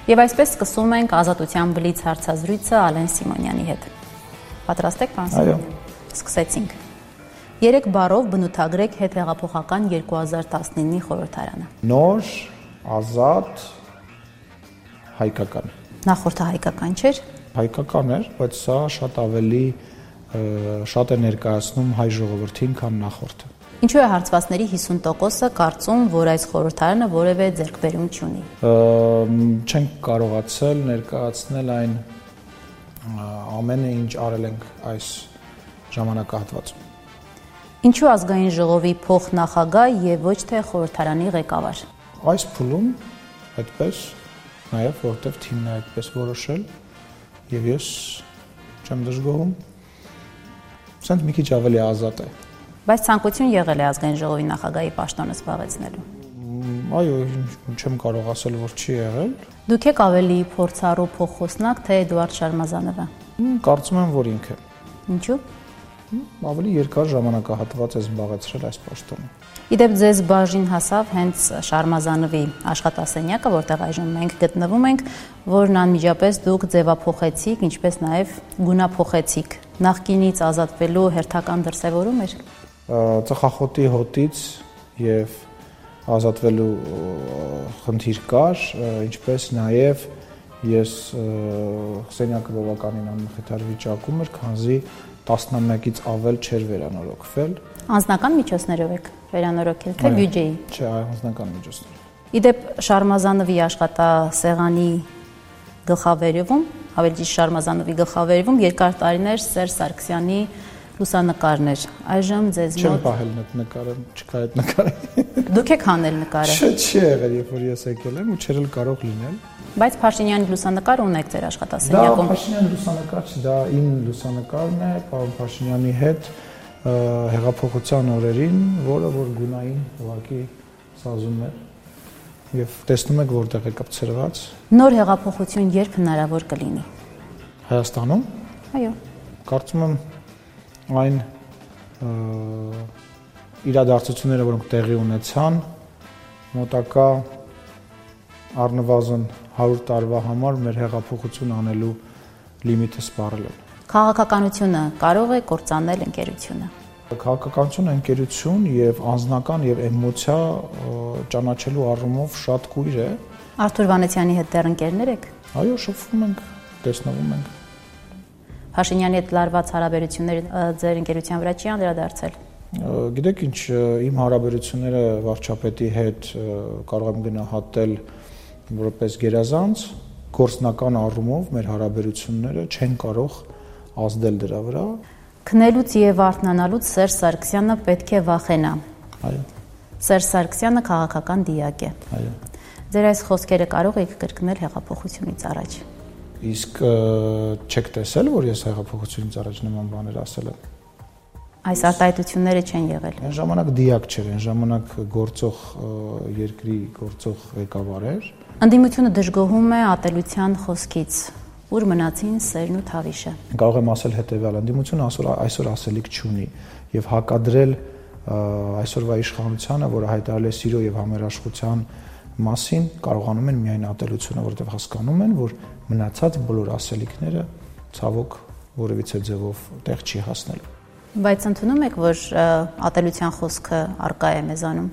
Եվ այսպես սկսում ենք Ազատության բլից հարցազրույցը Ալեն Սիմոնյանի հետ։ Պատրաստ եք, պարոն Սիմոնյան։ Սկսեցինք։ 3 բառով բնութագրեք հետհեղափոխական 2019-ի խորհրդարանը։ Նոր, ազատ, հայկական։ Նախորդը հայկական չէր։ Հայկական էր, բայց սա շատ է ներկայացնում հայ ժողովրդին, քան նախորդը։ Ինչու է հարցվածների 50%-ը կարծում, որ այս խորհրդարանը որևէ ձեռքբերում չունի։ Չենք կարողացել ներկայացնել այն ամենը, ինչ արել ենք այս ժամանակահատվածում։ Ինչու ազգային ժողովի փոխնախագահ եւ ոչ թե խորհրդարանի ղեկավար։ Այս փուլում այդպես, նաեւ որտեվ թիմն է այդպես որոշել եւ ես չեմ դժգոհում։ Սենց մի քիչ ավելի ազատ է։ Բայց ցանկություն եղել է ազգային ժողովի նախագահի պաշտոնը զբաղեցնելու։ Այո, չեմ կարող ասել, որ չի եղել։ Դուք եք ավելի փորձառու փոխխոսնակ, թե Էդուարդ Շարմազանովը։ Կարծում եմ, որ ինքը։ Ինչու։ Ավելի երկար ժամանակահատված է զբաղեցրել այս պաշտոնը։ Իդեպ ձեզ բաժին հասավ հենց Շարմազանովի աշխատասենյակը, որտեղ այժմ մենք գտնվում ենք, որն անմիջապես դուք ձևափոխեցիք, ինչպես նաև գունափոխեցիք։ Նախկինից ազատվելու հերթական դրսևորում էր։ Ծխախոտի հոտից եւ ազատվելու խնդիր կար, ինչպես նաեւ ես սենյակը բավականին անմխիթար վիճակում էր, քանզի 11-ից ավել չէր վերանորոգվել։ Անձնական միջոցներով եք վերանորոգել, թե բյուջեի։ Չէ, անձնական միջոցներով։ Իդեպ Շարմազանովի աշխատասեղանի գլխավերևում, ավելի ճիշտ Շարմազանովի գլխավերևում երկար տարիներ Սերժ Սարգսյանի լուսանկարն էր։ Այժմ ձեզ մոտ չեմ պահել նկարը, չկա այդ նկարը։ Դուք եք հանել նկարը։ Չի եղել, երբ որ ես եկել եմ ու չէր էլ կարող լինել։ Բայց Փաշինյանի լուսանկարը ունեք ձեր աշխատասենյակում։ Դա Փաշինյանի լուսանկար չէ, դա իմ լուսանկարն է, պարոն Փաշինյանի հետ հեղափոխության օրերին, որը որ գունային ուղղակի սազում էր։ Եվ տեսնում եք որտեղ է կպցրված։ Նոր հեղափոխություն երբ հնարավոր կլինի։ Հայաստանում։ Այո։ Կարծում եմ այն իրադարձությունները, որոնք տեղի ունեցան, մոտակա առնվազն 100 տարվա համար մեր հեղափոխություն անելու լիմիտը սպառել են։ Քաղաքականությունը կարող է կործանել ընկերությունը։ Քաղաքականությունը ընկերություն եւ անձնական եւ էմոցիա ճանաչելու առումով շատ կույր է։ Արթուր Վանեցյանի հետ դեռ ընկերներ եք։ Այո, շփվում ենք, տեսնվում ենք։ Փաշինյանի հետ լարված հարաբերությունները ձեր ընկերության վրա չի անդրադարձել։ Գիտեք ինչ, իմ հարաբերությունները վարչապետի հետ կարող եմ գնահատել որպես գերազանց, գործնական առումով մեր հարաբերությունները չեն կարող ազդել դրա վրա։ Քնելուց եւ արթնանալուց Սերժ Սարգսյանը պետք է վախենա։ Այո։ Սերժ Սարգսյանը քաղաքական դիակ է։ Այո։ Ձեր այս խոսքերը կարող եք կրկնել հեղափոխությունից առաջ։ Իսկ չեք տեսել, որ ես հեղափոխությունից առաջ նման բաներ ասել եմ։ Այս արտահայտությունները չեն եղել։ Այն ժամանակ դիակ չէր, այն ժամանակ գործող երկրի գործող ղեկավար էր։ Ընդդիմությունը դժգոհում է ատելության խոսքից։ Ուր մնացին Սերն ու Թավիշը։ Կարող եմ ասել հետևյալը, ընդդիմությունը այսօր ասելիք չունի եւ հակադրել այսօրվա իշխանությանը, որը հայտարարել է սիրո եւ համերաշխության մասին, կարողանում են միայն ատելությունը, որովհետեւ հասկանում են, որ մնացած բոլոր ասելիքները ցավոք որևիցե ձևով տեղ չի հասնելու։ Բայց ընդունում եք, որ ատելության խոսքը արկա է մեզանում։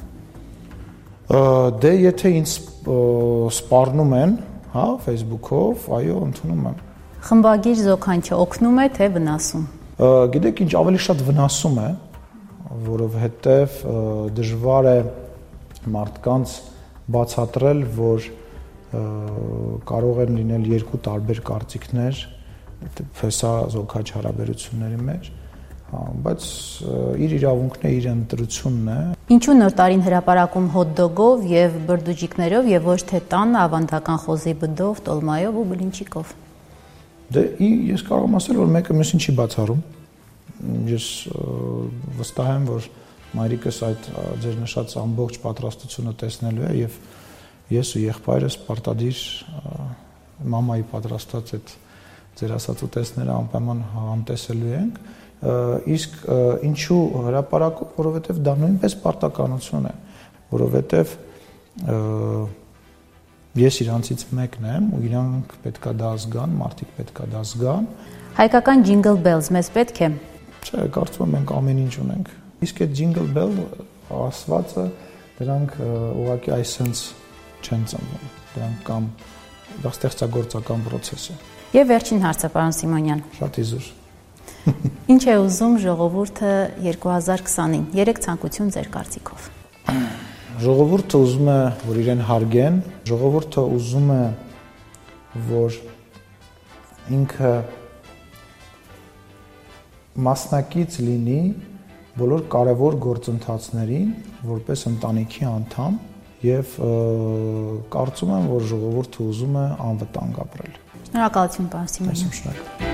Դե եթե ինձ սպառնում են, հա, Facebook-ով, այո, ընդունում եմ։ Խմբագիր զոքանչը օգնում է թե վնասում։ Գիտեք ինչ, ավելի շատ վնասում է, որովհետև դժվար է մարդկանց բացատրել, որ կարող են լինել երկու տարբեր կարծիքներ հեսա զոքաչ հարաբերությունների մեջ, բայց իր իրավունքն է, իր ընտրությունն է։ Ինչու նոր տարին հրապարակում հոտ-դոգով եւ բրդուջիկներով եւ ոչ թե տան ավանդական խոզի բդով, տոլմայով ու բլինչիկով։ Դե ես կարող եմ ասել, որ մեկը մյուսին չի բացառում։ Ես վստահ եմ, որ մայրիկս այդ ձեր նշած ամբողջ պատրաստությունը տեսնելու է եւ ես ու եղբայրս պարտադիր մամայի պատրաստած այդ ձեր ասած ուտեստները անպայման համտեսելու ենք։ Իսկ ինչու հրապարակում, որովհետև դա նույնպես պարտականություն է, որովհետև Ես իրանցից մեկն եմ ու իրանք պետքա դա զգան, մարդիկ պետքա դա զգան։ Հայկական Jingle Bells մեզ պետք է։ Չէ, կարծում եմ մենք ամեն ինչ ունենք։ Իսկ այդ Jingle Bell ասվածը դրանք ուղղակի այսպես չեն ծնվում։ Դրանք կամ դա ստեղծագործական process է։ Եվ վերջին հարցը, պարոն Սիմոնյան։ Շատ իզուր։ Ինչ է ուզում ժողովուրդը 2020-ին։ 3 ցանկություն ձեր կարծիքով։ Ժողովուրդը ուզում է, որ իրեն հարգեն, ժողովուրդը ուզում է, որ ինքը մասնակից լինի բոլոր կարևոր գործընթացներին, որպես ընտանիքի անդամ, եւ կարծում եմ, որ ժողովուրդը ուզում է անվտանգ ապրել։ Շնորհակալություն, պարոն Սիմոնյան։ Շնորհակալ։